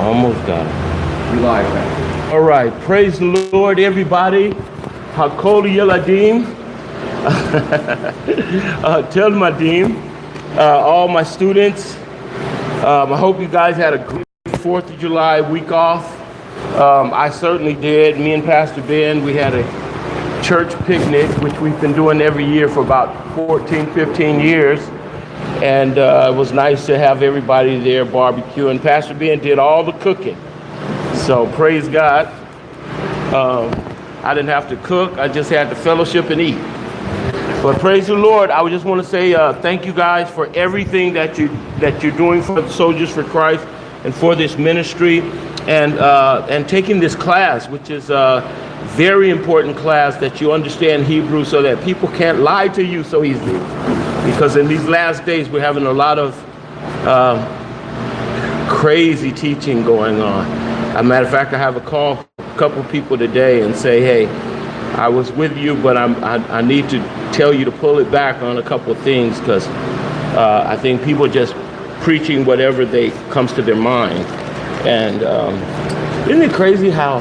Almost got it. You live, man. All right. Praise the Lord, everybody. Hakol Yeladim. Tell Madim. All my students. I hope you guys had a great 4th of July week off. I certainly did. Me and Pastor Ben, we had a church picnic, which we've been doing every year for about 14, 15 years. And it was nice to have everybody there barbecuing. Pastor Ben did all the cooking. So praise God. I didn't have to cook. I just had to fellowship and eat. But praise the Lord. I just want to say thank you guys for everything that you're doing for the Soldiers for Christ and for this ministry and taking this class, which is a very important class, that you understand Hebrew so that people can't lie to you so easily. Because in these last days, we're having a lot of crazy teaching going on. As a matter of fact, I have a couple people today and say, hey, I was with you, but I need to tell you to pull it back on a couple of things, because I think people are just preaching whatever comes to their mind. And isn't it crazy how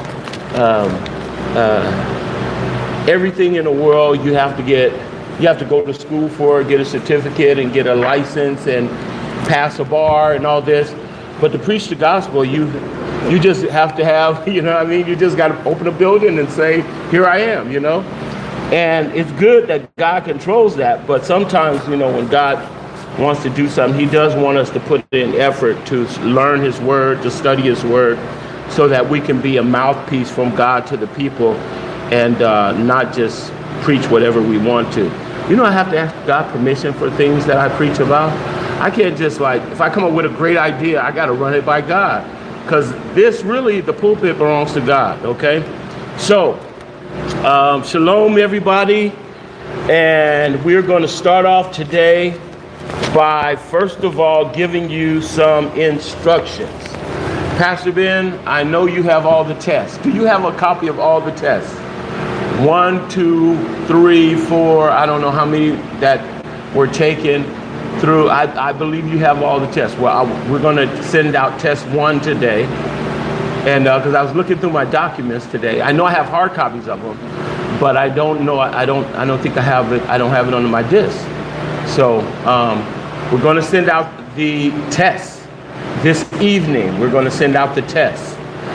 everything in the world you have to go to school for, get a certificate and get a license and pass a bar and all this. But to preach the gospel, you just have to have, you just got to open a building and say, here I am, And it's good that God controls that. But sometimes, when God wants to do something, he does want us to put in effort to learn his word, to study his word, so that we can be a mouthpiece from God to the people and not just preach whatever we want to. I have to ask God permission for things that I preach about. I can't just if I come up with a great idea, I got to run it by God, because the pulpit belongs to God. Okay. So, shalom, everybody. And we're going to start off today by, first of all, giving you some instructions. Pastor Ben, I know you have all the tests. Do you have a copy of all the tests? 1, 2, 3, 4, I don't know how many that were taken through. I believe you have all the tests. Well, we're going to send out test 1 today. And because I was looking through my documents today, I know I have hard copies of them, but I don't know. I don't think I have it. I don't have it on my disk. So we're going to send out the tests this evening. We're going to send out the tests.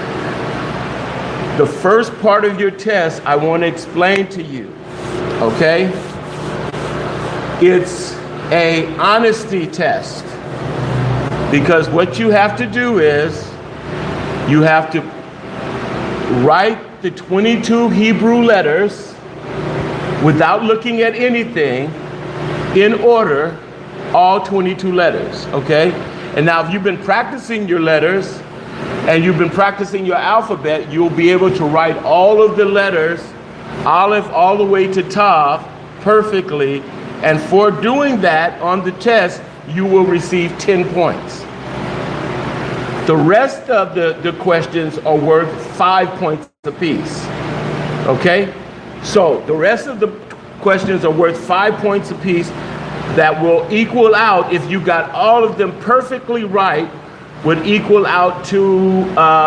The first part of your test, I want to explain to you, okay? It's an honesty test, because what you have to do is you have to write the 22 Hebrew letters without looking at anything, in order, all 22 letters, okay? And now if you've been practicing your letters, and you've been practicing your alphabet, you'll be able to write all of the letters, Aleph all the way to Tav, perfectly. And for doing that on the test, you will receive 10 points. The rest of the questions are worth 5 points apiece. Okay? So the rest of the questions are worth 5 points apiece. That will equal out, if you got all of them perfectly right, would equal out to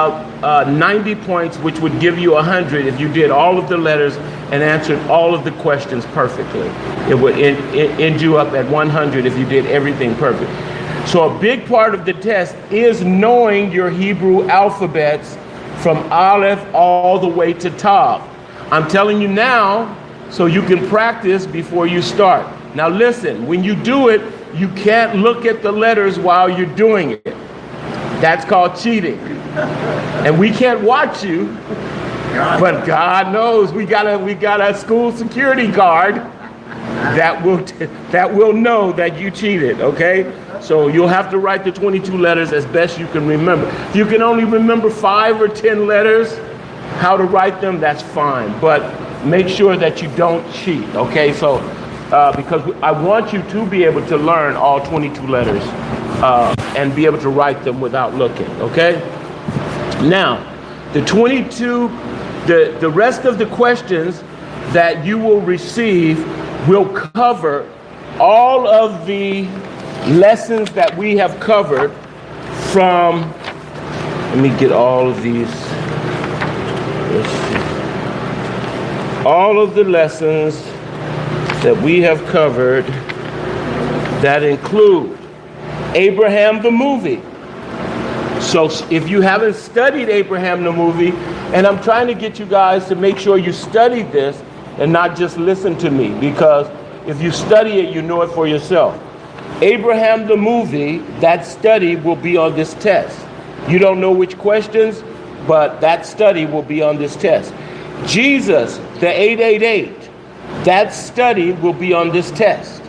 90 points, which would give you 100 if you did all of the letters and answered all of the questions perfectly. It would end you up at 100 if you did everything perfect. So a big part of the test is knowing your Hebrew alphabets from Aleph all the way to Tav. I'm telling you now so you can practice before you start. Now listen, when you do it, you can't look at the letters while you're doing it. That's called cheating. And we can't watch you, but God knows we got a school security guard that will know that you cheated, okay? So you'll have to write the 22 letters as best you can remember. If you can only remember 5 or 10 letters, how to write them, that's fine. But make sure that you don't cheat, okay? So because I want you to be able to learn all 22 letters and be able to write them without looking, okay? Now, the 22, the rest of the questions that you will receive will cover all of the lessons that we have covered from Let me get all of these. Let's see. All of the lessons that we have covered that include Abraham the movie. So if you haven't studied Abraham the movie, and I'm trying to get you guys to make sure you study this and not just listen to me, because if you study it, you know it for yourself. Abraham the movie, that study will be on this test. You don't know which questions, but that study will be on this test. Jesus, the 888, that study will be on this test.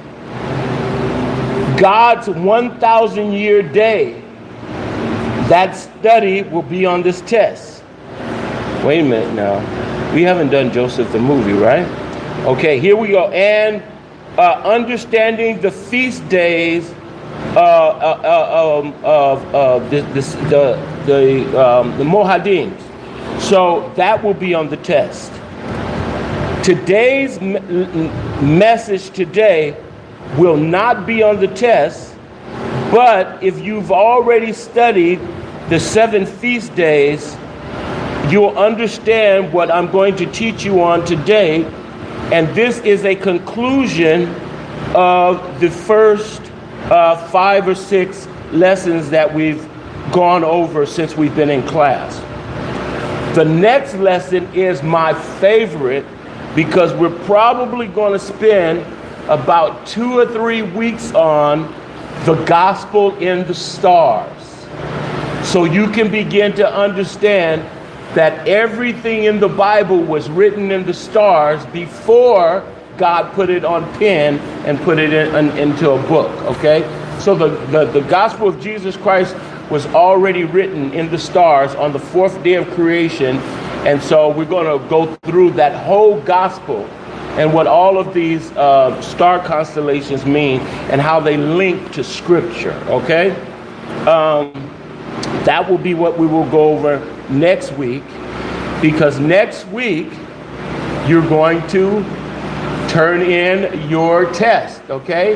God's 1,000-year day, that study will be on this test. Wait a minute now. We haven't done Joseph the movie, right? Okay, here we go. And understanding the feast days of the Mohadim. So that will be on the test. Today's message today will not be on the test, but if you've already studied the 7 feast days, you'll understand what I'm going to teach you on today. And this is a conclusion of the first 5 or 6 lessons that we've gone over since we've been in class. The next lesson is my favorite, because we're probably going to spend about 2 or 3 weeks on the gospel in the stars. So you can begin to understand that everything in the Bible was written in the stars before God put it on pen and put it into a book, okay? So the gospel of Jesus Christ was already written in the stars on the 4th day of creation. And so we're going to go through that whole gospel and what all of these star constellations mean and how they link to Scripture, okay? That will be what we will go over next week, because next week you're going to turn in your test, okay?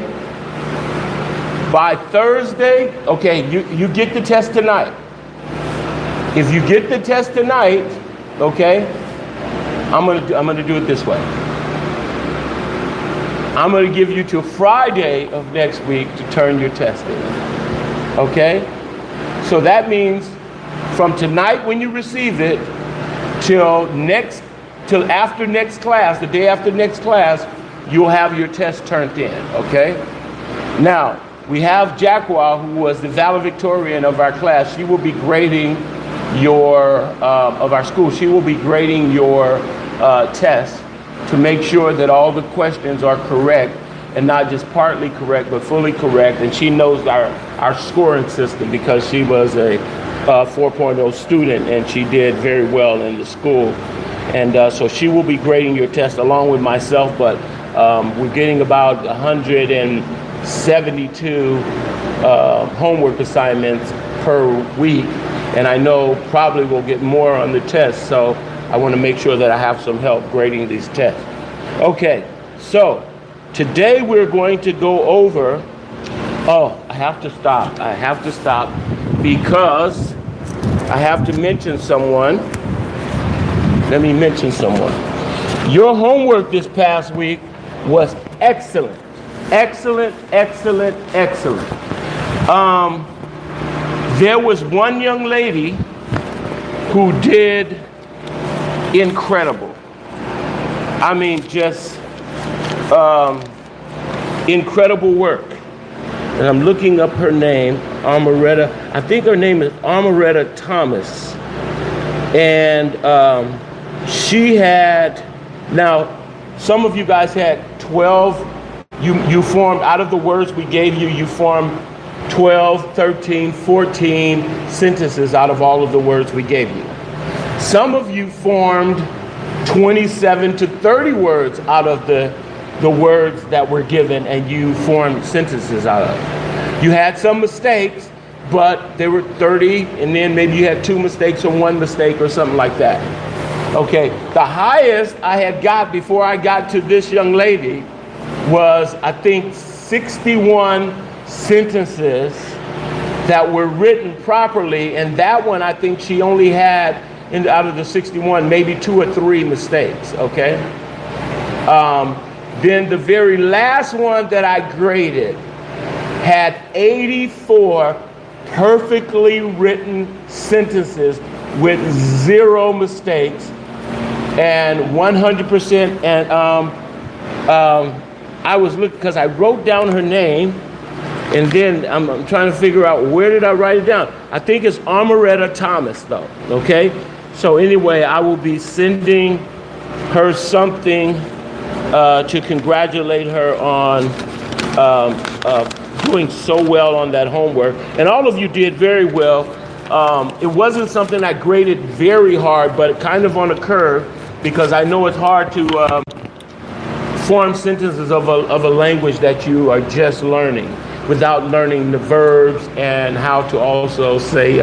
By Thursday, okay, you get the test tonight. If you get the test tonight, okay, I'm gonna do it this way. I'm gonna give you till Friday of next week to turn your test in. Okay? So that means from tonight when you receive it till after next class, the day after next class, you'll have your test turned in. Okay? Now, we have Jacqua, who was the valedictorian of our class. She will be grading your of our school. She will be grading your test to make sure that all the questions are correct, and not just partly correct, but fully correct. And she knows our scoring system, because she was a 4.0 student and she did very well in the school. And so she will be grading your test along with myself, but we're getting about 172 homework assignments per week. And I know probably we'll get more on the test, so I want to make sure that I have some help grading these tests. Okay, so today we're going to go over, I have to stop because I have to mention someone. Let me mention someone. Your homework this past week was excellent. Excellent. There was one young lady who did incredible. I mean, just incredible work. And I'm looking up her name, Amaretta. I think her name is Amaretta Thomas. And she had, now, some of you guys had 12, you formed, out of the words we gave you, you formed 12, 13, 14 sentences out of all of the words we gave you. Some of you formed 27 to 30 words out of the words that were given, and you formed sentences out of it. You had some mistakes, but there were 30, and then maybe you had 2 mistakes or 1 mistake or something like that. Okay, the highest I had got before I got to this young lady was, I think, 61 sentences that were written properly, and that one I think she only had, out of the 61, maybe 2 or 3 mistakes, okay? Then the very last one that I graded had 84 perfectly written sentences with 0 mistakes and 100%. And I was looking because I wrote down her name, and then I'm trying to figure out where did I write it down. I think it's Amaretta Thomas, though. Okay, so anyway, I will be sending her something to congratulate her on doing so well on that homework. And all of you did very well. It wasn't something I graded very hard, but kind of on a curve, because I know it's hard to form sentences of a language that you are just learning without learning the verbs and how to also say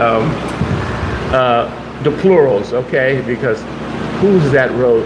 the plurals, okay? Because who's that wrote?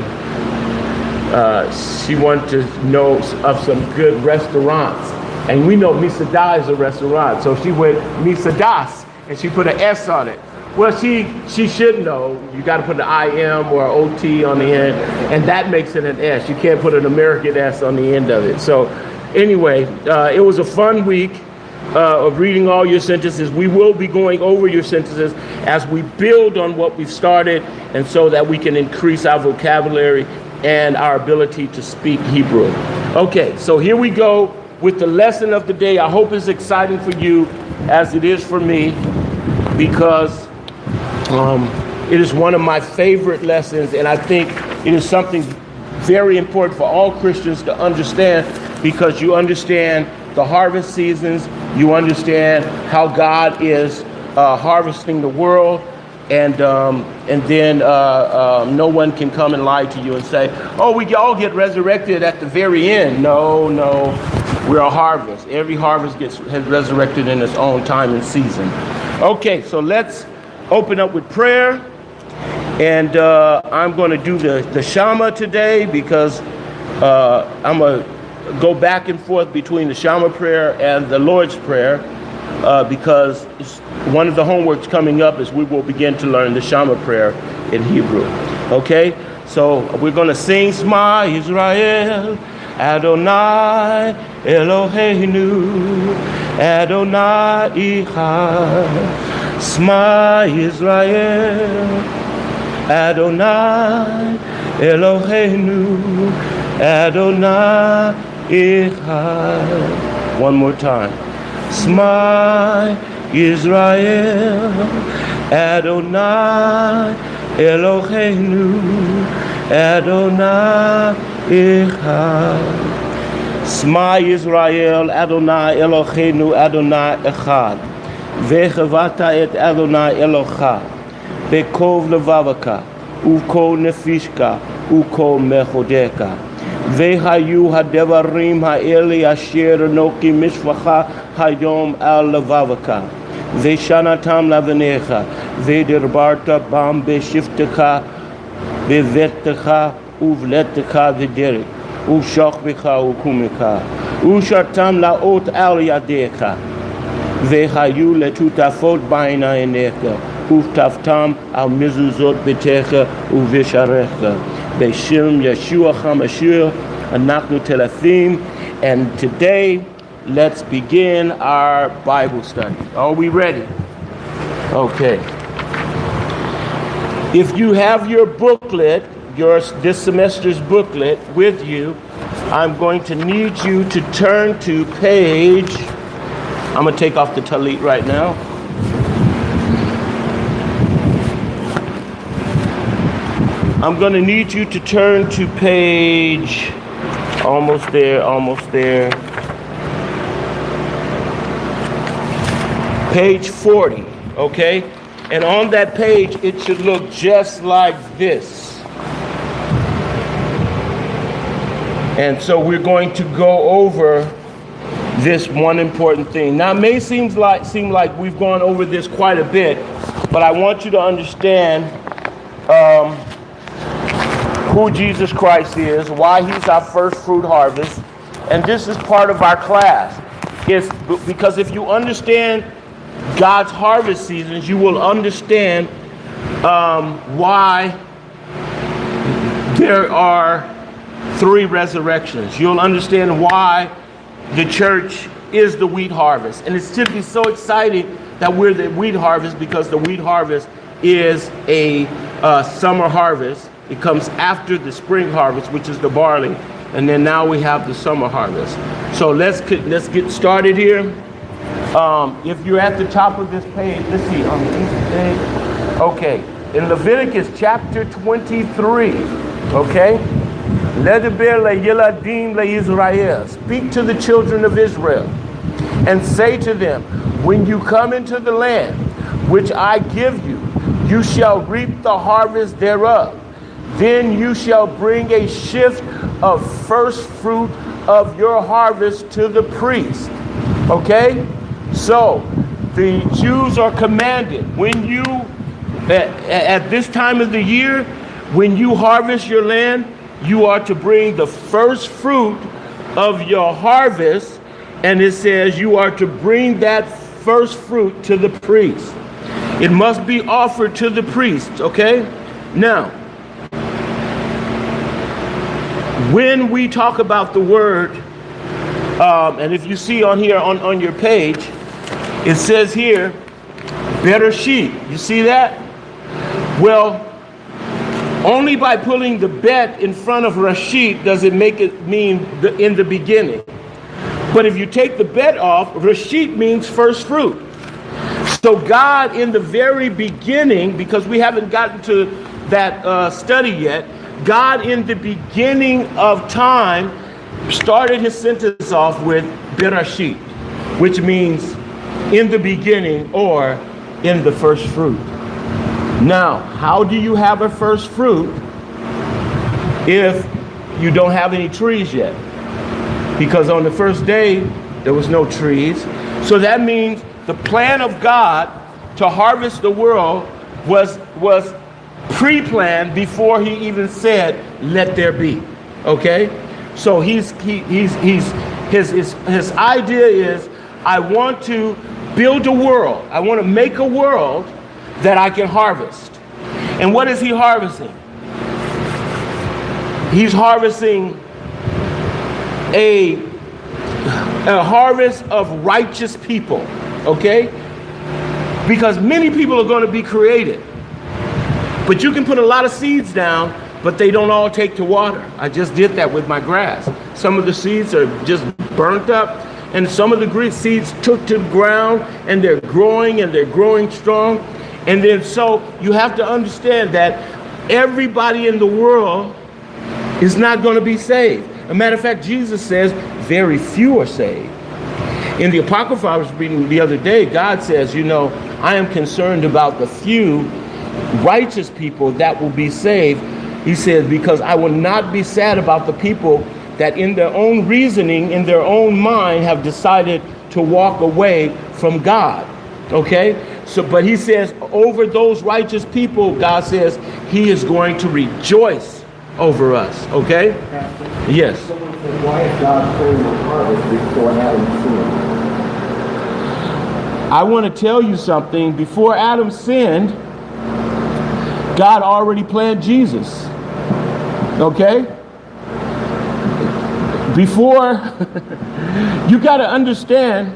She wanted to know of some good restaurants. And we know Misada is a restaurant. So she went Misadas, and she put an S on it. Well, she should know. You got to put an IM or OT on the end, and that makes it an S. You can't put an American S on the end of it. So anyway, it was a fun week of reading all your sentences. We will be going over your sentences as we build on what we've started, and so that we can increase our vocabulary and our ability to speak Hebrew. Okay, so here we go with the lesson of the day. I hope it's exciting for you as it is for me, because it is one of my favorite lessons, and I think it is something very important for all Christians to understand, because you understand the harvest seasons, you understand how God is harvesting the world, and then no one can come and lie to you and say, oh, we all get resurrected at the very end. No, we're a harvest. Every harvest has resurrected in its own time and season. Okay, so let's open up with prayer, and I'm going to do the Shama today, because I'm going to go back and forth between the Shama prayer and the Lord's Prayer, because one of the homeworks coming up is we will begin to learn the Shama prayer in Hebrew. Okay, so we're going to sing Shema Israel, Adonai Eloheinu, Adonai Echad. Shema Israel, Adonai Eloheinu, Adonai Echad. One more time. Shema Israel, Adonai Eloheinu, Adonai Echad. Shema Israel, Adonai Eloheinu, Adonai Echad. Vechavata et Adonai Elocha, bekov levavaka, ukol nefishka, ukol mechodeka. Vehayu hadevarim ha'eli asher noki mishvacha hayom al levavaka. Veshanatam lavenecha, vederbarta bam beshiftecha, bevettecha, uvlettecha vederik, ushachbecha ukumika, ushatam laot al yadecha. Vehayu letutafot baina eneka, uftaftam al mizuzot betecha uvisharecha. Beshim Yeshua HaMashiach, Anachnu Telafim. And today, let's begin our Bible study. Are we ready? Okay. If you have your booklet, this semester's booklet with you, I'm going to need you to turn to page. I'm going to take off the talit right now. I'm going to need you to turn to page, almost there. Page 40, okay? And on that page, it should look just like this. And so we're going to go over this one important thing. Now, it may seem like we've gone over this quite a bit, but I want you to understand who Jesus Christ is, why he's our first fruit harvest, and this is part of our class. It's because if you understand God's harvest seasons, you will understand why there are 3 resurrections. You'll understand why the church is the wheat harvest. And it's typically so exciting that we're the wheat harvest, because the wheat harvest is a summer harvest. It comes after the spring harvest, which is the barley. And then now we have the summer harvest. So let's get started here. If you're at the top of this page, let's see, on the east page. Okay, in Leviticus chapter 23, okay? Ledeber leYeladim leYisrael. Speak to the children of Israel and say to them, when you come into the land which I give you, you shall reap the harvest thereof. Then you shall bring a shift of first fruit of your harvest to the priest. Okay? So, the Jews are commanded, when you, at this time of the year, when you harvest your land, you are to bring the first fruit of your harvest, and it says you are to bring that first fruit to the priest. It must be offered to the priest, okay? Now, when we talk about the word, and if you see on here on your page, it says here, Bereshit. You see that? Well, only by putting the bet in front of Rashid does it make it mean in the beginning. But if you take the bet off, Rashid means first fruit. So God in the very beginning, because we haven't gotten to that study yet, God in the beginning of time started his sentence off with Bereshit, which means in the beginning or in the first fruit. Now, how do you have a first fruit if you don't have any trees yet? Because on the first day, there was no trees. So that means the plan of God to harvest the world was pre-planned before he even said, let there be. Okay? So his idea is, I want to build a world. I want to make a world that I can harvest. And what is he harvesting? He's harvesting a harvest of righteous people, okay? Because many people are going to be created. But you can put a lot of seeds down, but they don't all take to water. I just did that with my grass. Some of the seeds are just burnt up, and some of the seeds took to the ground, and they're growing strong. And then so you have to understand that everybody in the world is not going to be saved. As a matter of fact, Jesus says very few are saved. In the Apocrypha I was reading the other day, God says, I am concerned about the few righteous people that will be saved. He says, because I will not be sad about the people that in their own reasoning, in their own mind, have decided to walk away from God. Okay? So, but he says, over those righteous people, God says, he is going to rejoice over us. Okay? Pastor, yes. Someone said, why is God planning the harvest before Adam sinned? I want to tell you something. Before Adam sinned, God already planned Jesus. Okay? Before, you got to understand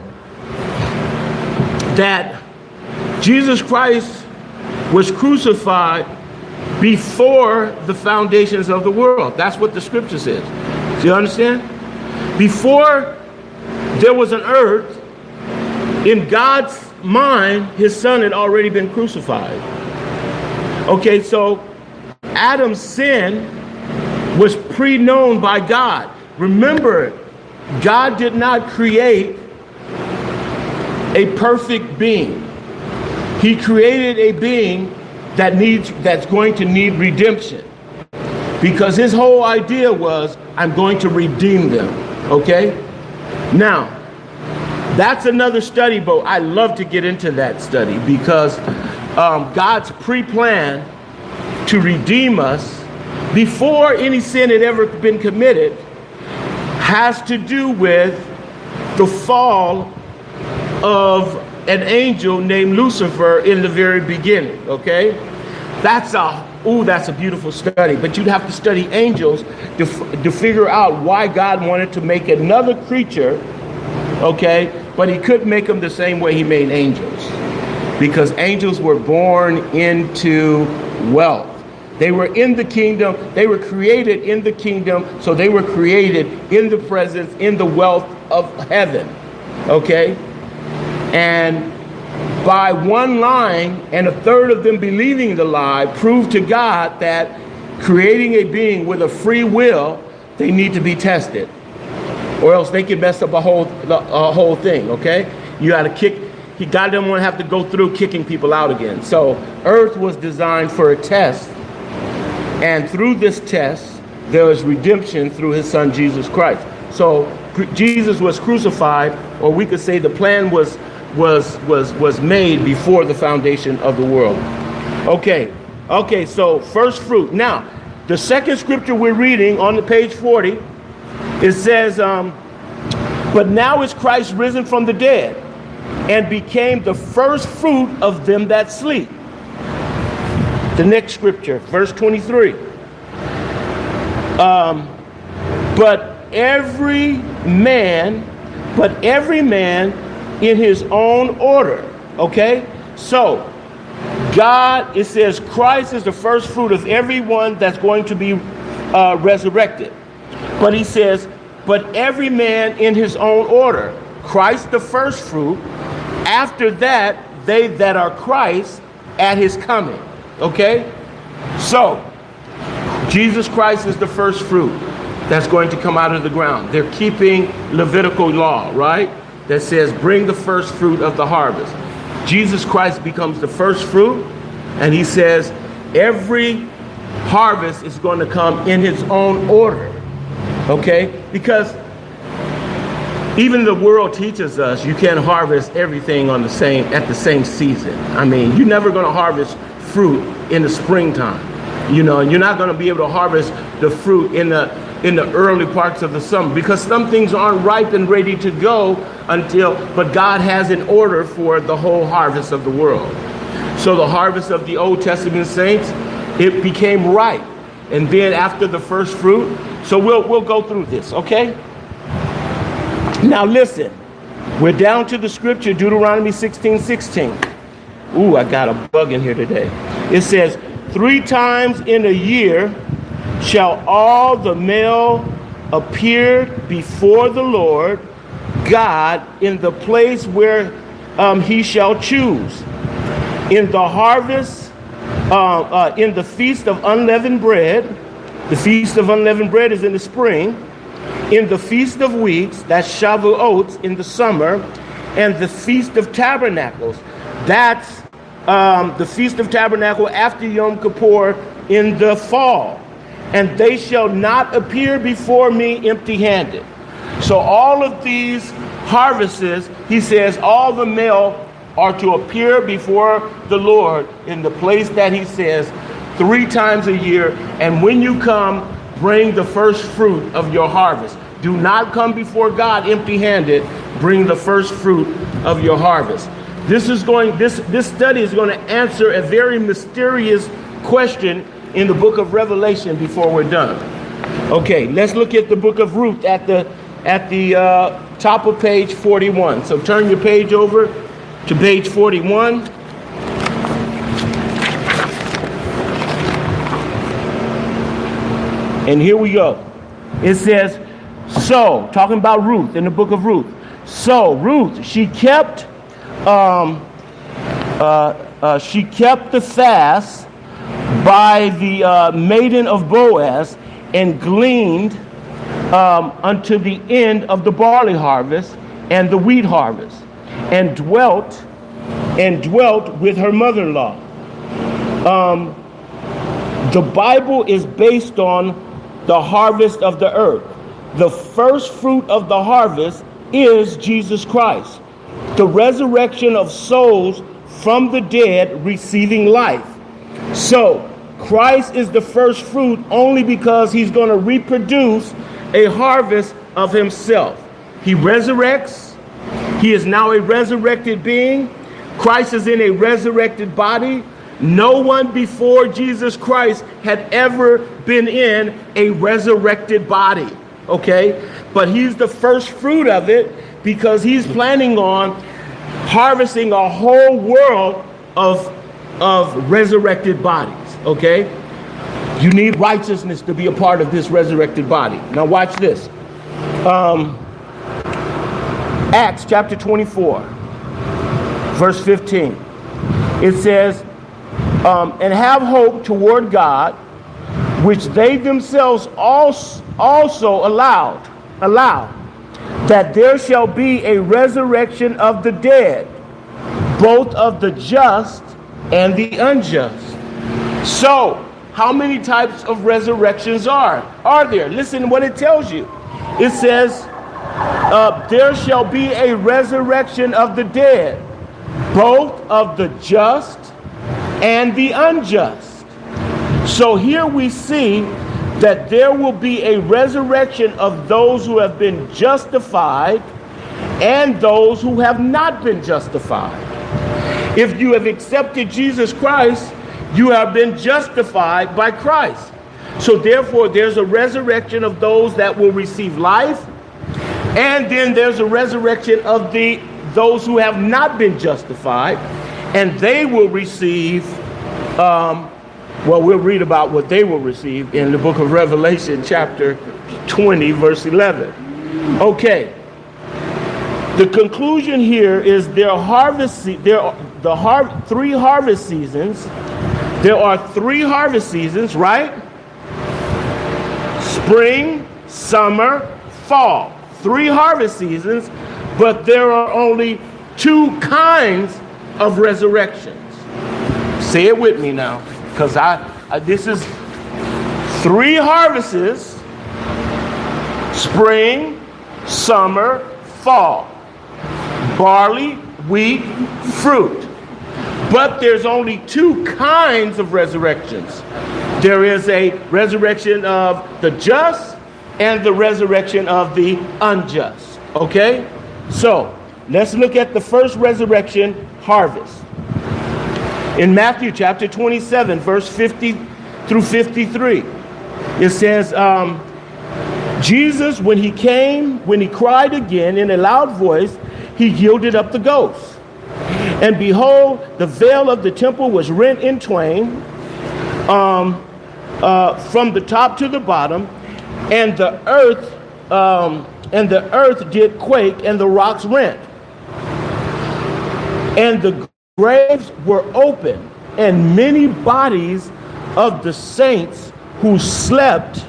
that Jesus Christ was crucified before the foundations of the world. That's what the scripture says. Do you understand? Before there was an earth, in God's mind, his son had already been crucified. Okay, so Adam's sin was pre-known by God. Remember, God did not create a perfect being. He created a being that's going to need redemption. Because his whole idea was, I'm going to redeem them. Okay? Now, that's another study, but I love to get into that study because God's pre-plan to redeem us before any sin had ever been committed has to do with the fall of an angel named Lucifer in the very beginning, okay? That's a beautiful study, but you'd have to study angels to figure out why God wanted to make another creature, okay? But he couldn't make them the same way he made angels, because angels were born into wealth. They were in the kingdom. They were created in the kingdom. So they were created in the presence, in the wealth of heaven. Okay? And by one lying and a third of them believing the lie proved to God that creating a being with a free will, they need to be tested, or else they can mess up a whole thing. Okay? You got to kick. God didn't want to have to go through kicking people out again. So earth was designed for a test. And through this test, there is redemption through his son, Jesus Christ. So Jesus was crucified, or we could say the plan was made before the foundation of the world. Okay, so first fruit. Now, the second scripture we're reading on the page 40, it says, but now is Christ risen from the dead and became the first fruit of them that sleep. The next scripture, verse 23. But every man in his own order. Okay? So, God, it says Christ is the first fruit of everyone that's going to be resurrected. But he says, but every man in his own order. Christ the first fruit. After that, they that are Christ at his coming. Okay? So, Jesus Christ is the first fruit that's going to come out of the ground. They're keeping Levitical law, right? That says, bring the first fruit of the harvest. Jesus Christ becomes the first fruit, and he says, every harvest is going to come in its own order. Okay? Because even the world teaches us you can't harvest everything at the same season. I mean, you're never going to harvest fruit in the springtime. You know, and you're not going to be able to harvest the fruit in the early parts of the summer, because some things aren't ripe and ready to go but God has an order for the whole harvest of the world. So the harvest of the Old Testament saints, it became ripe. And then after the first fruit, so we'll go through this, okay? Now listen, we're down to the scripture, Deuteronomy 16:16. Ooh, I got a bug in here today. It says, 3 times in a year shall all the male appear before the Lord God in the place where he shall choose. In the harvest, in the feast of unleavened bread. The feast of unleavened bread is in the spring. In the feast of weeks, that's Shavuot in the summer. And the feast of tabernacles, that's the Feast of Tabernacle after Yom Kippur in the fall. And they shall not appear before me empty-handed. So all of these harvests, he says, all the male are to appear before the Lord in the place that he says 3 times a year. And when you come, bring the first fruit of your harvest. Do not come before God empty-handed. Bring the first fruit of your harvest. This study is going to answer a very mysterious question in the book of Revelation before we're done. Okay, let's look at the book of Ruth at the top of page 41. So turn your page over to page 41. And here we go. It says, so, talking about Ruth in the book of Ruth. So Ruth, she kept the fast by the maiden of Boaz, and gleaned unto the end of the barley harvest and the wheat harvest, and dwelt with her mother-in-law. The Bible is based on the harvest of the earth. The first fruit of the harvest is Jesus Christ, the resurrection of souls from the dead receiving life. So Christ is the first fruit only because he's going to reproduce a harvest of himself. He resurrects, He is now a resurrected being. Christ is in a resurrected body. No one before Jesus Christ had ever been in a resurrected body, okay? But he's the first fruit of it because he's planning on harvesting a whole world of resurrected bodies, okay? You need righteousness to be a part of this resurrected body. Now watch this. Acts chapter 24, verse 15. It says, and have hope toward God, which they themselves also allow, that there shall be a resurrection of the dead, both of the just and the unjust. So, how many types of resurrections are there? Listen to what it tells you. It says, there shall be a resurrection of the dead, both of the just and the unjust. So here we see that there will be a resurrection of those who have been justified and those who have not been justified. If you have accepted Jesus Christ, you have been justified by Christ. So therefore, there's a resurrection of those that will receive life, and then there's a resurrection of those who have not been justified, and they will receive, we'll read about what they will receive in the book of Revelation, chapter 20, verse 11. Okay. The conclusion here is three harvest seasons. There are 3 harvest seasons, right? Spring, summer, fall. 3 harvest seasons, but there are only 2 kinds of resurrections. Say it with me now, because this is 3 harvests: spring, summer, fall. Barley, wheat, fruit. But there's only 2 kinds of resurrections. There is a resurrection of the just and the resurrection of the unjust. Okay? So, let's look at the first resurrection, harvest. In Matthew chapter 27, verse 50 through 53, it says, Jesus, when he cried again in a loud voice, he yielded up the ghost. And behold, the veil of the temple was rent in twain, from the top to the bottom, and the earth did quake, and the rocks rent. And the graves were open, and many bodies of the saints who slept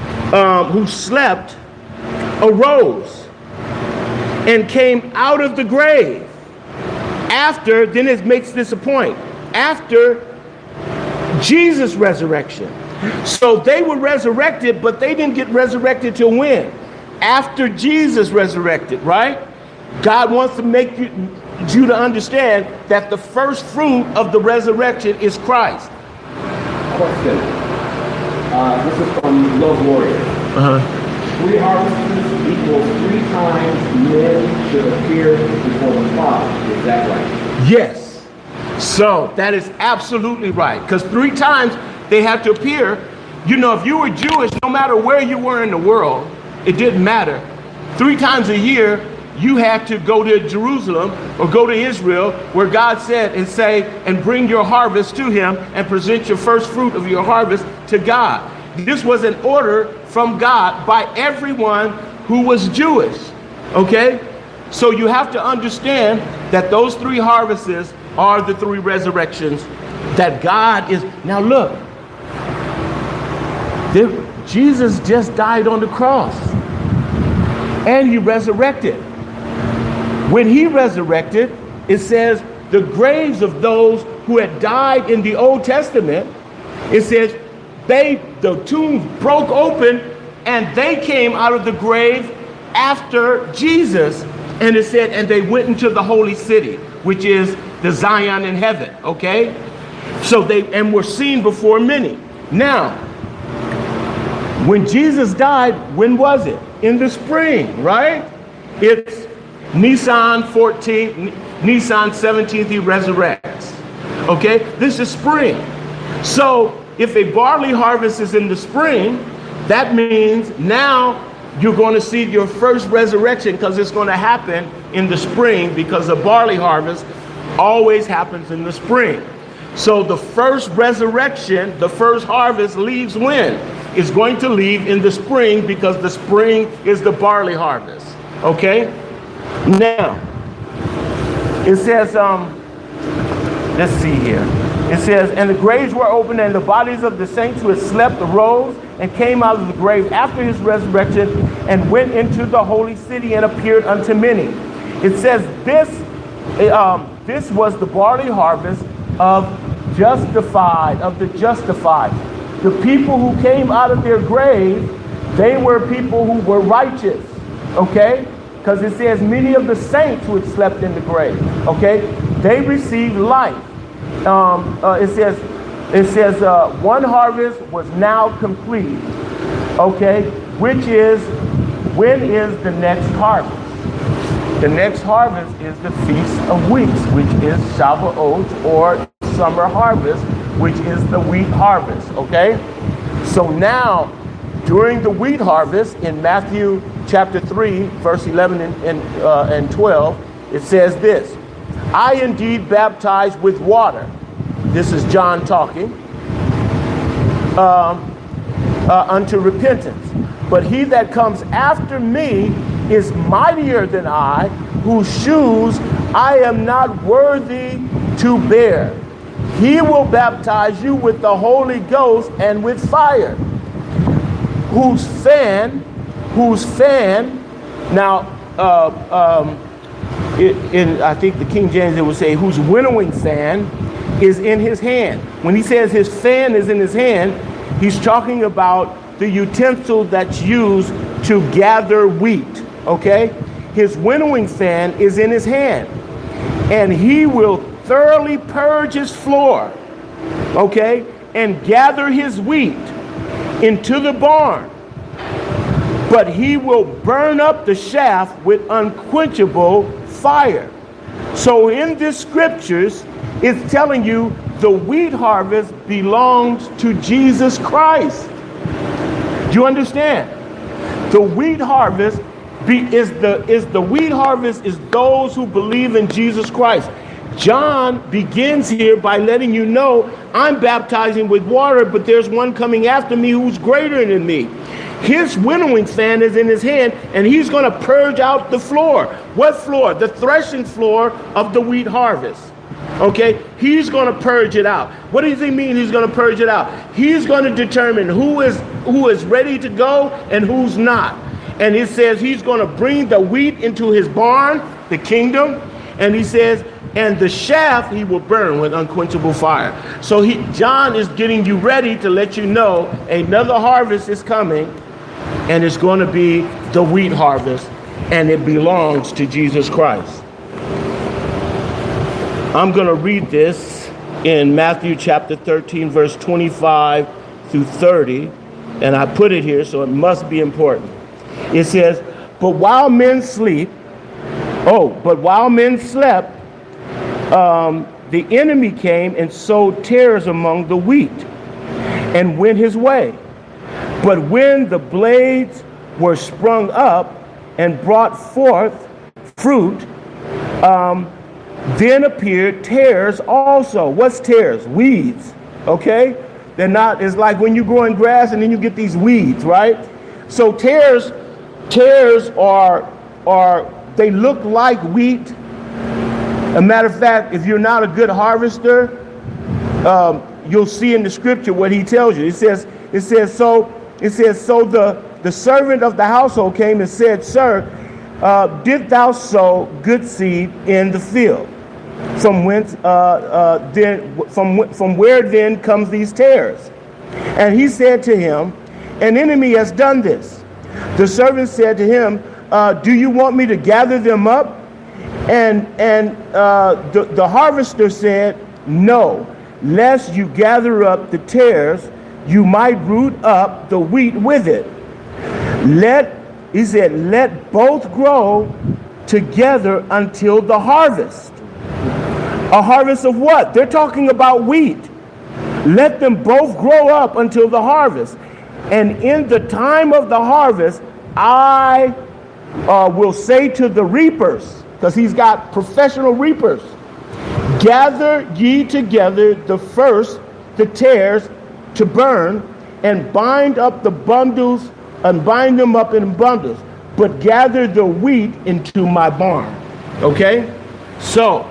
arose and came out of the grave after, then it makes this a point, after Jesus' resurrection. So they were resurrected, but they didn't get resurrected till when? After Jesus resurrected, right? God wants to make you to understand that the first fruit of the resurrection is Christ. Question. This is from Love Warrior. 3 harvests equals 3 times men should appear before the Father. Is that right? Yes. So that is absolutely right. Because 3 times they had to appear. You know, if you were Jewish, no matter where you were in the world, it didn't matter. 3 times a year, you had to go to Jerusalem or go to Israel, where God said and say, and bring your harvest to him and present your first fruit of your harvest to God. This was an order from God by everyone who was Jewish. Okay? So you have to understand that those 3 harvests are the 3 resurrections that God is. Now look, Jesus just died on the cross and he resurrected. When he resurrected, it says the graves of those who had died in the Old Testament, it says the tombs broke open and they came out of the grave after Jesus. And it said, and they went into the holy city, which is the Zion in heaven, okay? So and were seen before many. Now, when Jesus died, when was it? In the spring, right? Nisan 14th, Nisan 17th, he resurrects. Okay, this is spring. So if a barley harvest is in the spring, that means now you're going to see your first resurrection, because it's going to happen in the spring, because the barley harvest always happens in the spring. So the first resurrection, the first harvest leaves when? It's going to leave in the spring, because the spring is the barley harvest. Okay? Now, it says, let's see here. It says, and the graves were opened, and the bodies of the saints who had slept arose and came out of the grave after his resurrection, and went into the holy city and appeared unto many. It says this was the barley harvest of the justified. The people who came out of their grave, they were people who were righteous. Okay? Because it says many of the saints who had slept in the grave. Okay? They received life. It says one harvest was now complete. Okay? Which is, when is the next harvest? The next harvest is the Feast of Weeks, which is Shavuot, or summer harvest, which is the wheat harvest. Okay? So now, during the wheat harvest, in Matthew chapter 3, verse 11 and 12, it says this: I indeed baptize with water. This is John talking, unto repentance. But he that comes after me is mightier than I, whose shoes I am not worthy to bear. He will baptize you with the Holy Ghost and with fire, whose fan, now, in I think the King James, it would say, whose winnowing fan is in his hand. When he says his fan is in his hand, he's talking about the utensil that's used to gather wheat. Okay? His winnowing fan is in his hand, and he will thoroughly purge his floor, okay, and gather his wheat into the barn. But he will burn up the chaff with unquenchable fire. So in this scriptures, it's telling you the wheat harvest belongs to Jesus Christ. Do you understand? The wheat harvest is those who believe in Jesus Christ. John begins here by letting you know, I'm baptizing with water, but there's one coming after me who's greater than me. His winnowing fan is in his hand, and he's going to purge out the floor. What floor? The threshing floor of the wheat harvest. Okay? He's going to purge it out. What does he mean he's going to purge it out? He's going to determine who is ready to go and who's not. And it says he's going to bring the wheat into his barn, the kingdom, and he says, and the chaff he will burn with unquenchable fire. So John is getting you ready to let you know another harvest is coming, and it's going to be the wheat harvest, and it belongs to Jesus Christ. I'm going to read this in Matthew chapter 13, verse 25 through 30, and I put it here, so it must be important. It says, but while men slept, the enemy came and sowed tares among the wheat and went his way. But when the blades were sprung up and brought forth fruit, then appeared tares also. What's tares? Weeds. Okay? They're not, it's like when you're growing grass and then you get these weeds, right? So tares are they look like wheat. A matter of fact, if you're not a good harvester, you'll see in the scripture what he tells you. It says so the servant of the household came and said, Sir, did thou sow good seed in the field? From where then comes these tares? And he said to him, an enemy has done this. The servant said to him, do you want me to gather them up? And the harvester said, no, lest you gather up the tares, you might root up the wheat with it. Let both grow together until the harvest. A harvest of what? They're talking about wheat. Let them both grow up until the harvest. And in the time of the harvest, I will say to the reapers, because he's got professional reapers, gather ye together the first, the tares, to burn, and bind up the bundles, and bind them up in bundles, but gather the wheat into my barn. Okay? So,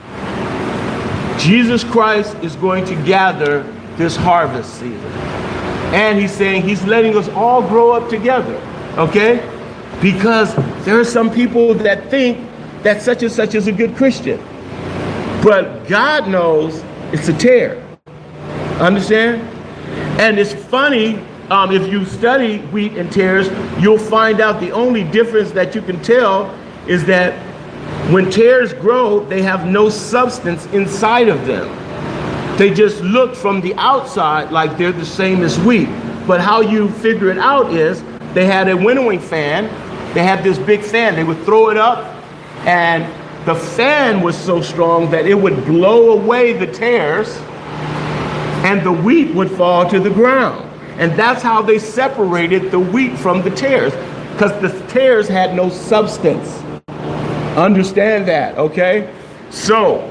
Jesus Christ is going to gather this harvest season. And he's saying he's letting us all grow up together. Okay? Because there are some people that think that such and such is a good Christian. But God knows it's a tare. Understand? And it's funny, if you study wheat and tares, you'll find out the only difference that you can tell is that when tares grow, they have no substance inside of them. They just look from the outside like they're the same as wheat. But how you figure it out is they had a winnowing fan. They had this big fan. They would throw it up, and the fan was so strong that it would blow away the tares, and the wheat would fall to the ground. And that's how they separated the wheat from the tares, because the tares had no substance. Understand that, okay? So,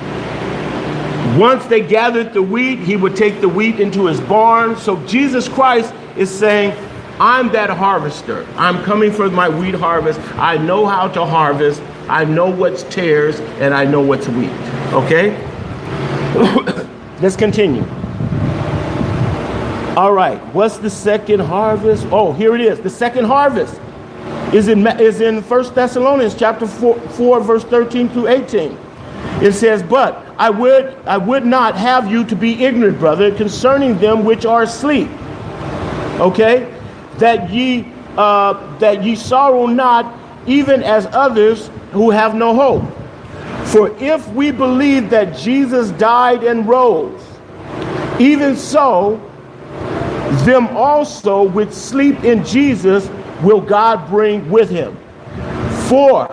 once they gathered the wheat, he would take the wheat into his barn. So Jesus Christ is saying, I'm that harvester. I'm coming for my wheat harvest. I know how to harvest. I know what's tares, and I know what's wheat, okay? Let's continue. All right, what's the second harvest? Oh, here it is. The second harvest is in 1 Thessalonians chapter 4, verse 13 through 18. It says, but I would not have you to be ignorant, brother, concerning them which are asleep. Okay? That ye sorrow not, even as others who have no hope. For if we believe that Jesus died and rose, even so, them also which sleep in Jesus will God bring with him. For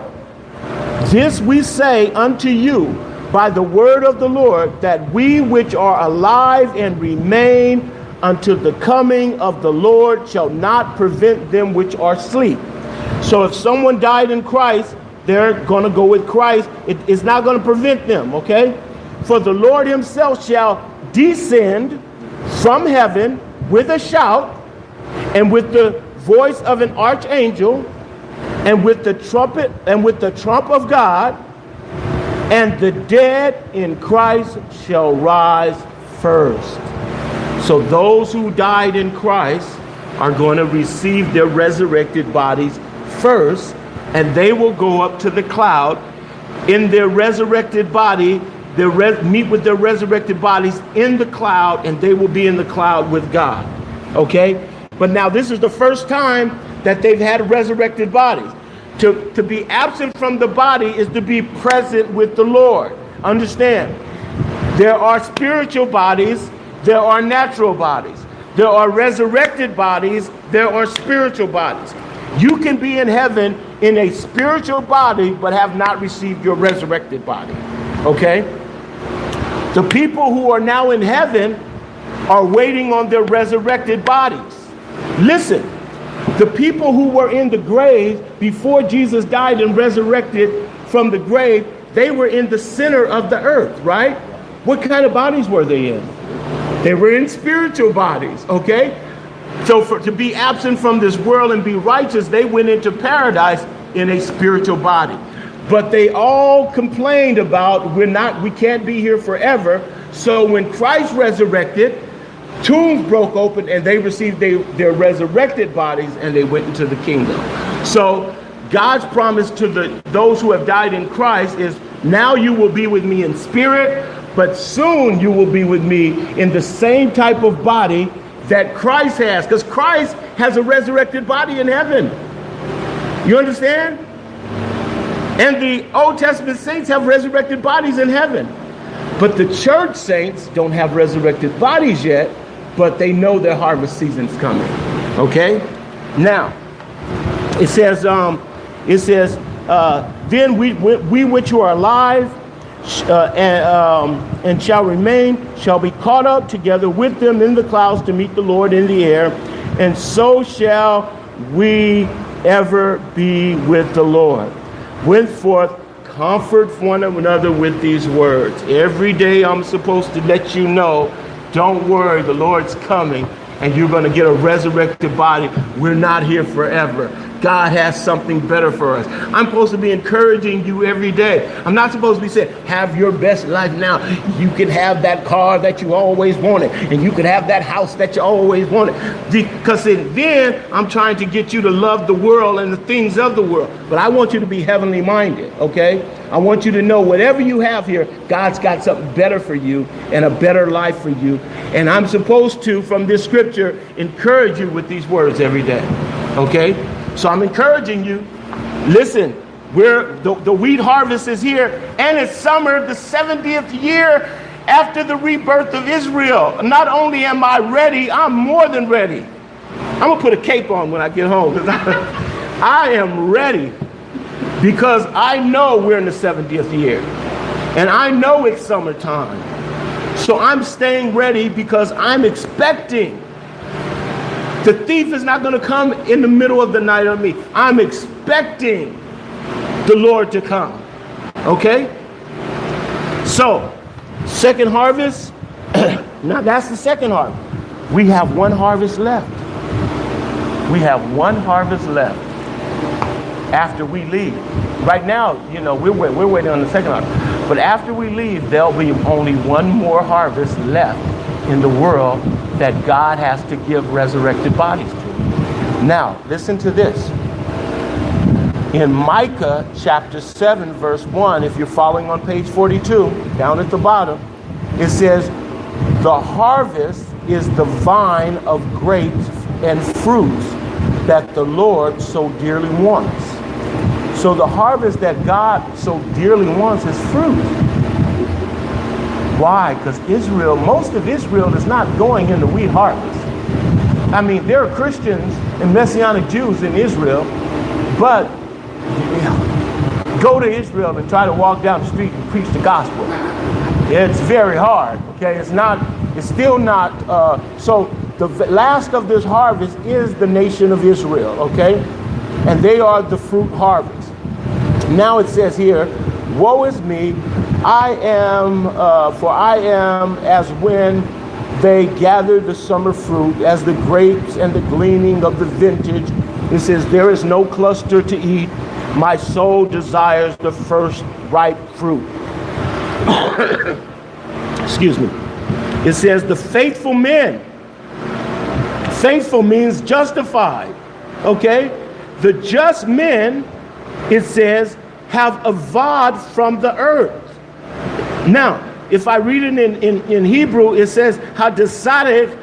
this we say unto you by the word of the Lord, that we which are alive and remain unto the coming of the Lord shall not prevent them which are asleep. So if someone died in Christ, they're going to go with Christ. It's not going to prevent them, okay? For the Lord himself shall descend from heaven with a shout, and with the voice of an archangel, and with the trumpet, and with the trump of God, and the dead in Christ shall rise first. So those who died in Christ are going to receive their resurrected bodies first, and they will go up to the cloud in their resurrected body. They meet with their resurrected bodies in the cloud, and they will be in the cloud with God. Okay? But now this is the first time that they've had resurrected bodies. To be absent from the body is to be present with the Lord. Understand? There are spiritual bodies, there are natural bodies. There are resurrected bodies, there are spiritual bodies. You can be in heaven in a spiritual body, but have not received your resurrected body. Okay? The people who are now in heaven are waiting on their resurrected bodies. Listen, the people who were in the grave before Jesus died and resurrected from the grave, they were in the center of the earth, right? What kind of bodies were they in? They were in spiritual bodies, okay? So to be absent from this world and be righteous, they went into paradise in a spiritual body. But they all complained about, we can't be here forever. So when Christ resurrected, tombs broke open and they received their resurrected bodies and they went into the kingdom. So God's promise to those who have died in Christ is, now you will be with me in spirit, but soon you will be with me in the same type of body that Christ has, because Christ has a resurrected body in heaven. You understand? And the Old Testament saints have resurrected bodies in heaven. But the church saints don't have resurrected bodies yet, but they know their harvest season's coming. Okay? Now, it says, then we which are alive and shall remain shall be caught up together with them in the clouds to meet the Lord in the air, and so shall we ever be with the Lord. Went forth, comfort one another with these words. Every day I'm supposed to let you know, don't worry, the Lord's coming and you're going to get a resurrected body. We're not here forever. God has something better for us. I'm supposed to be encouraging you every day. I'm not supposed to be saying, have your best life now. You can have that car that you always wanted, and you can have that house that you always wanted. Because then I'm trying to get you to love the world and the things of the world. But I want you to be heavenly minded, okay? I want you to know whatever you have here, God's got something better for you and a better life for you. And I'm supposed to, from this scripture, encourage you with these words every day, okay? So I'm encouraging you, listen, the wheat harvest is here, and it's summer, the 70th year after the rebirth of Israel. Not only am I ready, I'm more than ready. I'm going to put a cape on when I get home, because I am ready, because I know we're in the 70th year, and I know it's summertime. So I'm staying ready because I'm expecting. The thief is not going to come in the middle of the night on me. I'm expecting the Lord to come. Okay? So, second harvest. Now that's the second harvest. We have one harvest left. We have one harvest left after we leave. Right now, you know, we're waiting on the second harvest. But after we leave, there'll be only one more harvest left in the world that God has to give resurrected bodies to. Now, listen to this. In Micah chapter 7, verse 1, if you're following on page 42, down at the bottom, it says, the harvest is the vine of grapes and fruits that the Lord so dearly wants. So the harvest that God so dearly wants is fruit. Why? Because Israel, most of Israel is not going in the wheat harvest. I mean, there are Christians and Messianic Jews in Israel, but go to Israel and try to walk down the street and preach the gospel. It's very hard, okay? It's still not, so the last of this harvest is the nation of Israel, okay? And they are the fruit harvest. Now it says here, woe is me, for I am as when they gather the summer fruit, as the grapes and the gleaning of the vintage. It says, there is no cluster to eat. My soul desires the first ripe fruit. Excuse me. It says, the faithful men. Faithful means justified. Okay? The just men, it says, have avowed from the earth. Now, if I read it in Hebrew, it says, Hadasadik,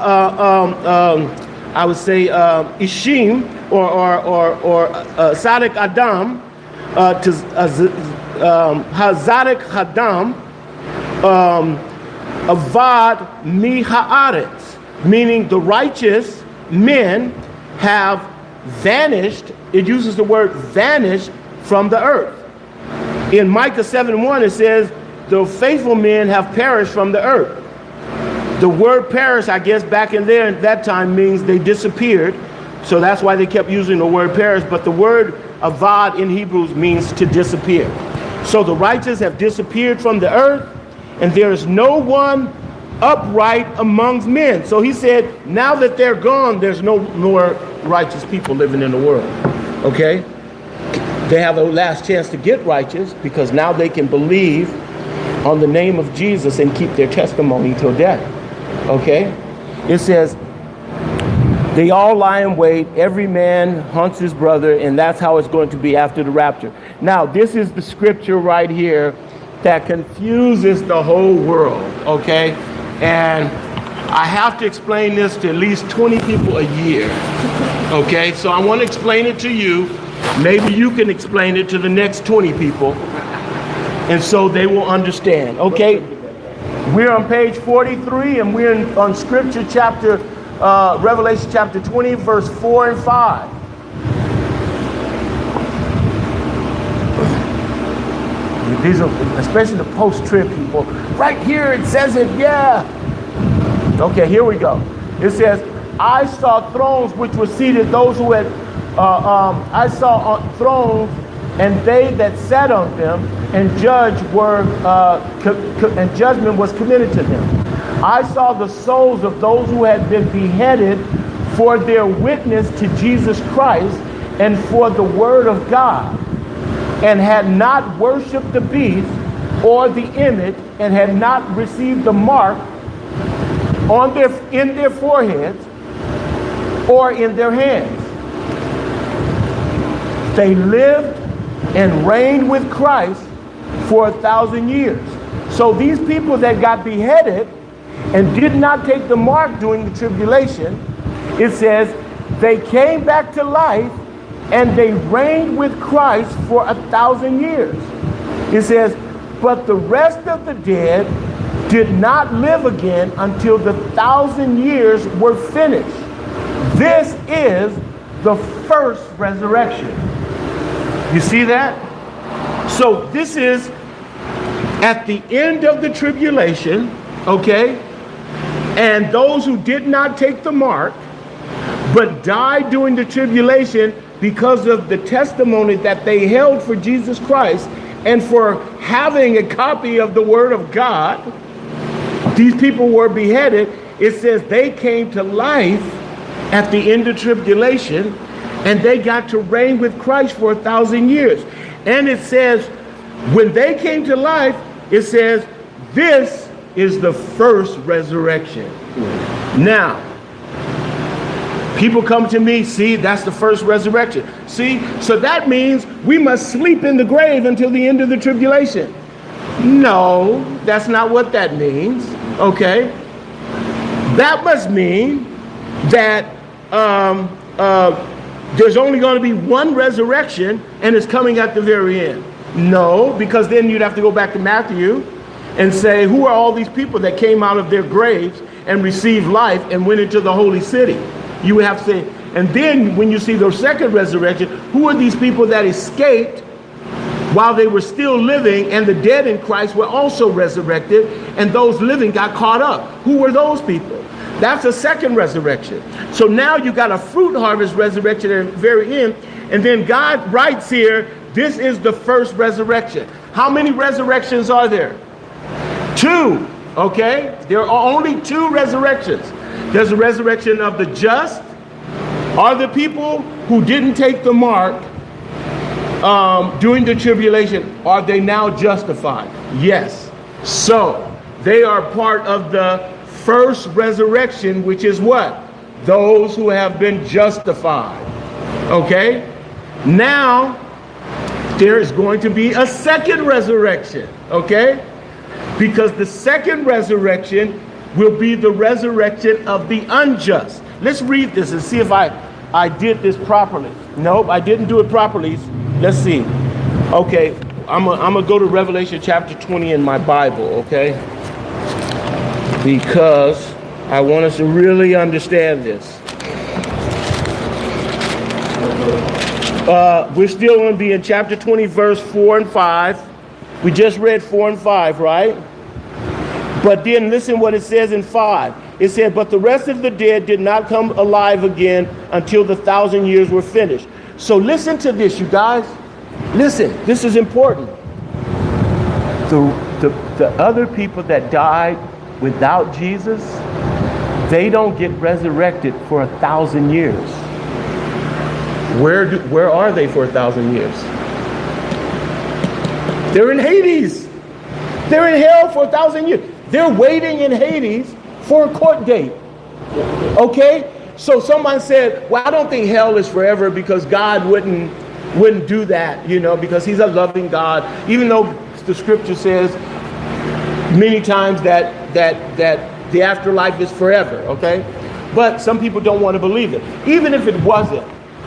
I would say Ishim or Sadik Adam, Hazadik Hadam, Avad Mi Haaretz, meaning the righteous men have vanished. It uses the word vanished from the earth. In Micah 7:1, it says, the faithful men have perished from the earth. The word perish, I guess, back in there at that time means they disappeared. So that's why they kept using the word perish. But the word avad in Hebrews means to disappear. So the righteous have disappeared from the earth, and there is no one upright amongst men. So he said, now that they're gone, there's no more righteous people living in the world. Okay? They have a last chance to get righteous because now they can believe on the name of Jesus and keep their testimony till death. Okay? It says, they all lie in wait, every man hunts his brother, and that's how it's going to be after the rapture. Now, this is the scripture right here that confuses the whole world, okay? And I have to explain this to at least 20 people a year, okay? So I want to explain it to you. Maybe you can explain it to the next 20 people, and so they will understand, okay? We're on page 43, and we're on scripture chapter, Revelation chapter 20, verse 4 and 5. These are, especially the post-trib people. Right here it says it, yeah. Okay, here we go. It says, I saw thrones which were seated, those who had, I saw thrones, and they that sat on them, and judgment was committed to them. I saw the souls of those who had been beheaded for their witness to Jesus Christ and for the word of God, and had not worshipped the beast or the image, and had not received the mark in their foreheads or in their hands. They lived and reigned with Christ for 1,000 years. So these people that got beheaded and did not take the mark during the tribulation, it says they came back to life and they reigned with Christ for 1,000 years. It says, but the rest of the dead did not live again until the 1,000 years were finished. This is the first resurrection. You see that? So this is at the end of the tribulation, okay? And those who did not take the mark, but died during the tribulation because of the testimony that they held for Jesus Christ and for having a copy of the Word of God, these people were beheaded. It says they came to life at the end of tribulation, and they got to reign with Christ for 1,000 years. And it says, when they came to life, it says, this is the first resurrection. Now, people come to me, see, that's the first resurrection. See, so that means we must sleep in the grave until the end of the tribulation. No, that's not what that means, okay? That must mean that there's only going to be one resurrection and it's coming at the very end. No, because then you'd have to go back to Matthew and say, who are all these people that came out of their graves and received life and went into the holy city? You would have to say, and then when you see the second resurrection, who are these people that escaped while they were still living, and the dead in Christ were also resurrected, and those living got caught up? Who were those people? That's a second resurrection. So now you got a fruit harvest resurrection at the very end, and then God writes here, this is the first resurrection. How many resurrections are there? 2, okay? There are only 2 resurrections. There's a resurrection of the just. Are the people who didn't take the mark during the tribulation, are they now justified? Yes. So they are part of the first resurrection, which is what? Those who have been justified. Okay? Now, there is going to be a second resurrection. Okay? Because the second resurrection will be the resurrection of the unjust. Let's read this and see if I did this properly. Nope, I didn't do it properly. Let's see. Okay, I'm gonna go to Revelation chapter 20 in my Bible, okay? Because I want us to really understand this. We're still going to be in chapter 20, verse 4 and 5. We just read 4 and 5, right? But then listen what it says in 5. It said, but the rest of the dead did not come alive again until the 1,000 years were finished. So listen to this, you guys. Listen, this is important. The other people that died without Jesus, they don't get resurrected for 1,000 years. Where are they for 1,000 years? They're in Hades. They're in hell for 1,000 years. They're waiting in Hades for a court date. Okay? So someone said, well, I don't think hell is forever because God wouldn't do that, you know, because he's a loving God. Even though the scripture says many times that the afterlife is forever, okay? But some people don't want to believe it. Even if it wasn't,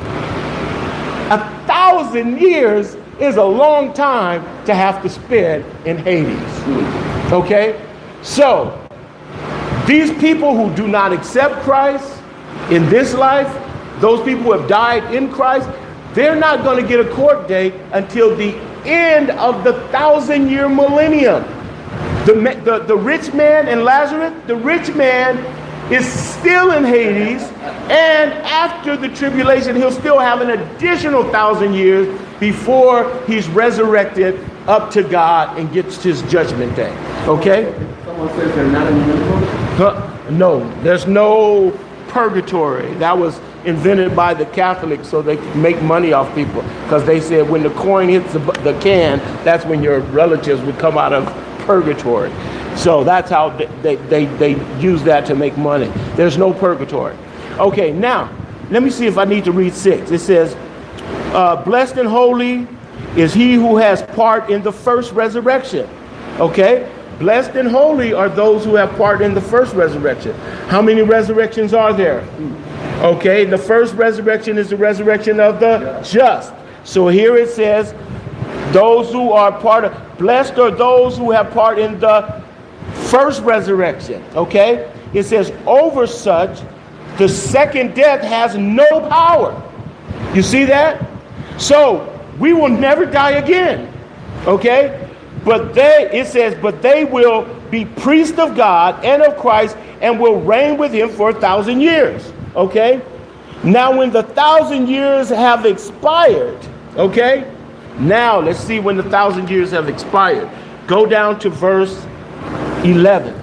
1,000 years is a long time to have to spend in Hades. Okay? So, these people who do not accept Christ in this life, those people who have died in Christ, they're not going to get a court date until the end of the 1,000-year millennium. The rich man and Lazarus, the rich man is still in Hades, and after the tribulation, he'll still have an additional 1,000 years before he's resurrected up to God and gets his judgment day. Okay? Someone says they're not in the universe? No, there's no purgatory. That was invented by the Catholics so they could make money off people, because they said when the coin hits the can, that's when your relatives would come out of purgatory. So that's how they use that to make money. There's no purgatory. Okay, now let me see if I need to read 6. It says, blessed and holy is he who has part in the first resurrection. Okay, blessed and holy are those who have part in the first resurrection. How many resurrections are there? Okay, the first resurrection is the resurrection of the just. So here it says, those who are part of, blessed are those who have part in the first resurrection. Okay, it says, over such, the second death has no power. You see that? So we will never die again. Okay, but it says, but they will be priests of God and of Christ and will reign with him for 1,000 years. Okay, now when the 1,000 years have expired, okay, now let's see when the 1,000 years have expired. Go down to verse 11.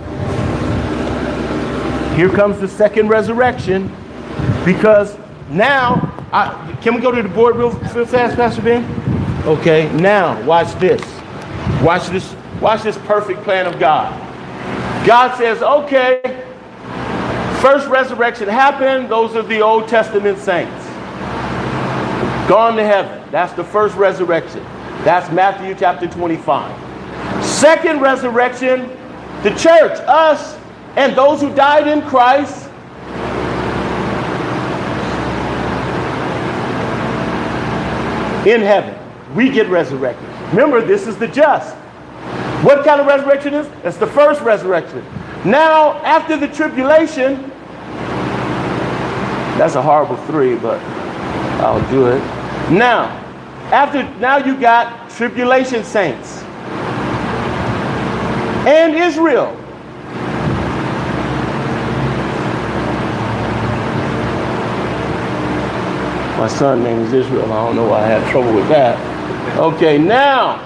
Here comes the second resurrection, because now, can we go to the board real fast, Pastor Ben? Okay, now watch this. Watch this perfect plan of God. God says, okay, first resurrection happened. Those are the Old Testament saints. Gone to heaven. That's the first resurrection. That's Matthew chapter 25. Second resurrection, the church, us, and those who died in Christ. In heaven, we get resurrected. Remember, this is the just. What kind of resurrection is? It's the first resurrection. Now, after the tribulation, that's a horrible 3, but I'll do it. Now you got tribulation saints and Israel. My son name is Israel. I don't know why I had trouble with that. Okay, now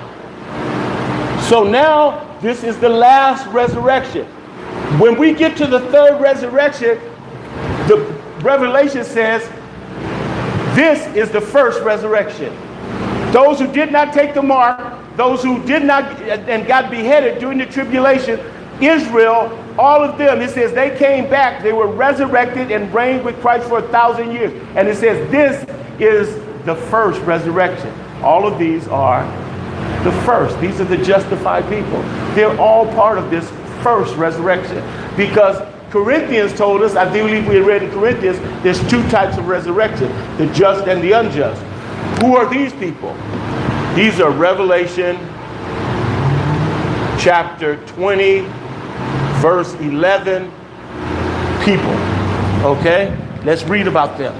this is the last resurrection. When we get to the third resurrection, the Revelation says this is the first resurrection. Those who did not take the mark, those who did not and got beheaded during the tribulation, Israel, all of them, it says they came back, they were resurrected and reigned with Christ for 1,000 years. And it says this is the first resurrection. All of these are the first. These are the justified people. They're all part of this first resurrection. Because Corinthians told us, I believe we read in Corinthians, there's 2 types of resurrection, the just and the unjust. Who are these people? These are Revelation chapter 20, verse 11 people. Okay? Let's read about them.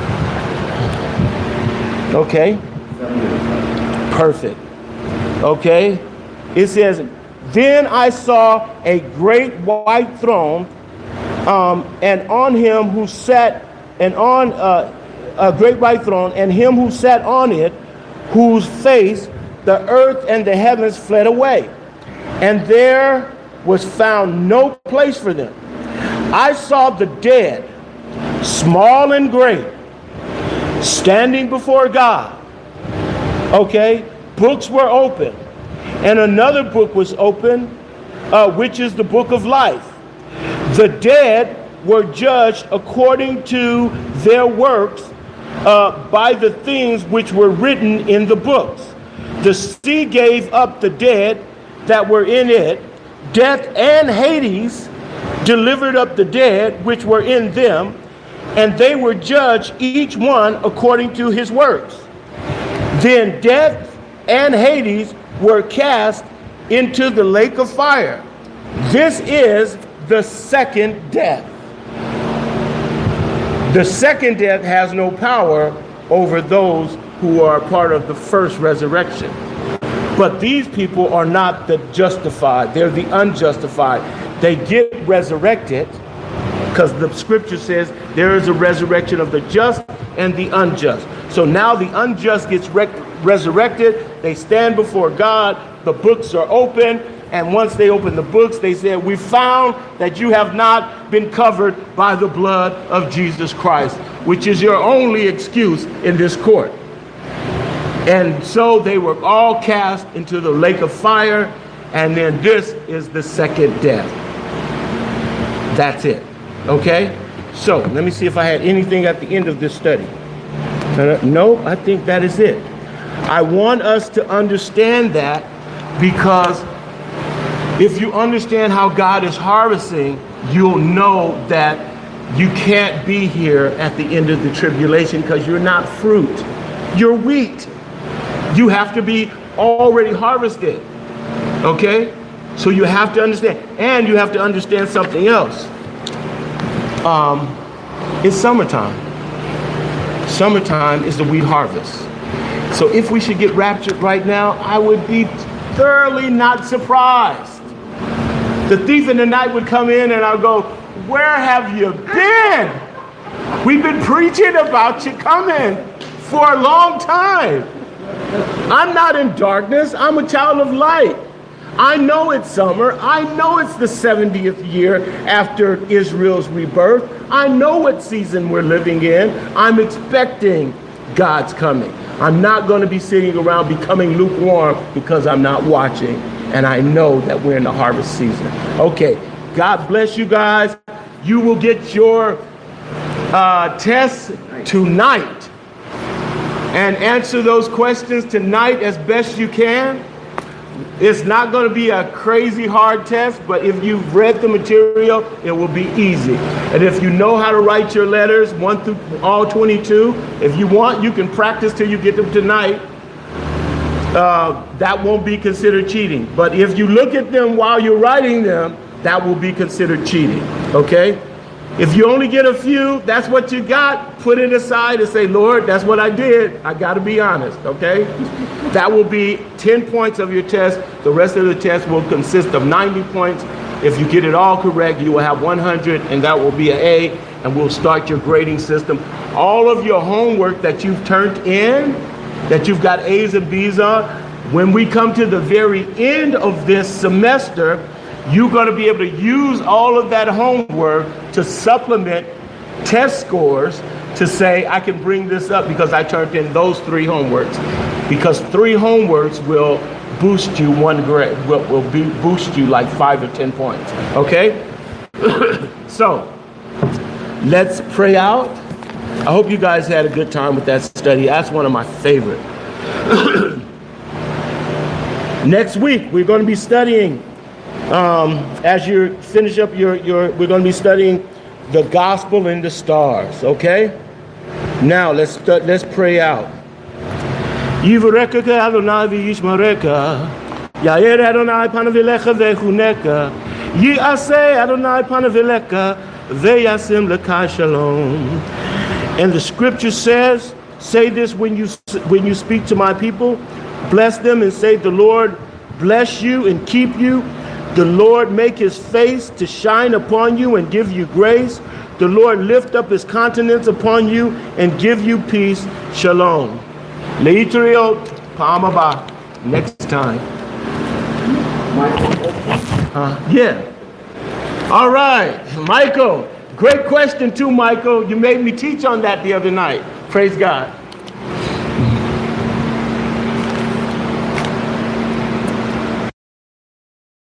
Okay? Perfect. Okay? It says, then I saw a great white throne, and on him who sat, and on a great white throne, and him who sat on it, whose face the earth and the heavens fled away, and there was found no place for them. I saw the dead, small and great, standing before God. Okay, books were open, and another book was open, which is the book of life. The dead were judged according to their works by the things which were written in the books. The sea gave up the dead that were in it. Death and Hades delivered up the dead which were in them, and they were judged each one according to his works. Then death and Hades were cast into the lake of fire. This is the second death. The second death has no power over those who are part of the first resurrection. But these people are not the justified. They're the unjustified. They get resurrected because the scripture says there is a resurrection of the just and the unjust. So now the unjust gets resurrected. They stand before God. The books are open. And once they open the books, they say, we found that you have not been covered by the blood of Jesus Christ, which is your only excuse in this court. And so they were all cast into the lake of fire. And then this is the second death. That's it. Okay? So let me see if I had anything at the end of this study. No, I think that is it. I want us to understand that, because if you understand how God is harvesting, you'll know that you can't be here at the end of the tribulation because you're not fruit. You're wheat. You have to be already harvested. Okay? So you have to understand. And you have to understand something else. It's summertime. Summertime is the wheat harvest. So if we should get raptured right now, I would be thoroughly not surprised. The thief in the night would come in and I'll go, where have you been? We've been preaching about you coming for a long time. I'm not in darkness. I'm a child of light. I know it's summer. I know it's the 70th year after Israel's rebirth. I know what season we're living in. I'm expecting God's coming. I'm not going to be sitting around becoming lukewarm because I'm not watching. And I know that we're in the harvest season. Okay, God bless you guys. You will get your tests tonight and answer those questions tonight as best you can. It's not going to be a crazy hard test, but if you've read the material, it will be easy. And if you know how to write your letters, 1 through all 22, if you want, you can practice till you get them tonight. That won't be considered cheating. But if you look at them while you're writing them, that will be considered cheating. Okay? If you only get a few, that's what you got. Put it aside and say, Lord, that's what I did. I got to be honest. Okay? That will be 10 points of your test. The rest of the test will consist of 90 points. If you get it all correct, you will have 100, and that will be an A, and we'll start your grading system. All of your homework that you've turned in, that you've got A's and B's on, when we come to the very end of this semester, you're going to be able to use all of that homework to supplement test scores to say, I can bring this up because I turned in those 3 homeworks. Because 3 homeworks will boost you 1 grade, will boost you like 5 or 10 points. Okay? So, let's pray out. I hope you guys had a good time with that study. That's one of my favorite. Next week, we're going to be studying, as you finish up we're going to be studying the gospel in the stars, okay? Now, let's pray out. Yivareka Adonai v'yishmareka, Yair Adonai panavilecha v'echuneka, Yiaseh Adonai panavilecha v'yasim l'kai shalom. And the scripture says, say this when you speak to my people, bless them and say, the Lord bless you and keep you. The Lord make his face to shine upon you and give you grace. The Lord lift up his countenance upon you and give you peace. Shalom. Leitriot Pamaba. Next time. Yeah. All right. Michael. Great question too, Michael. You made me teach on that the other night. Praise God.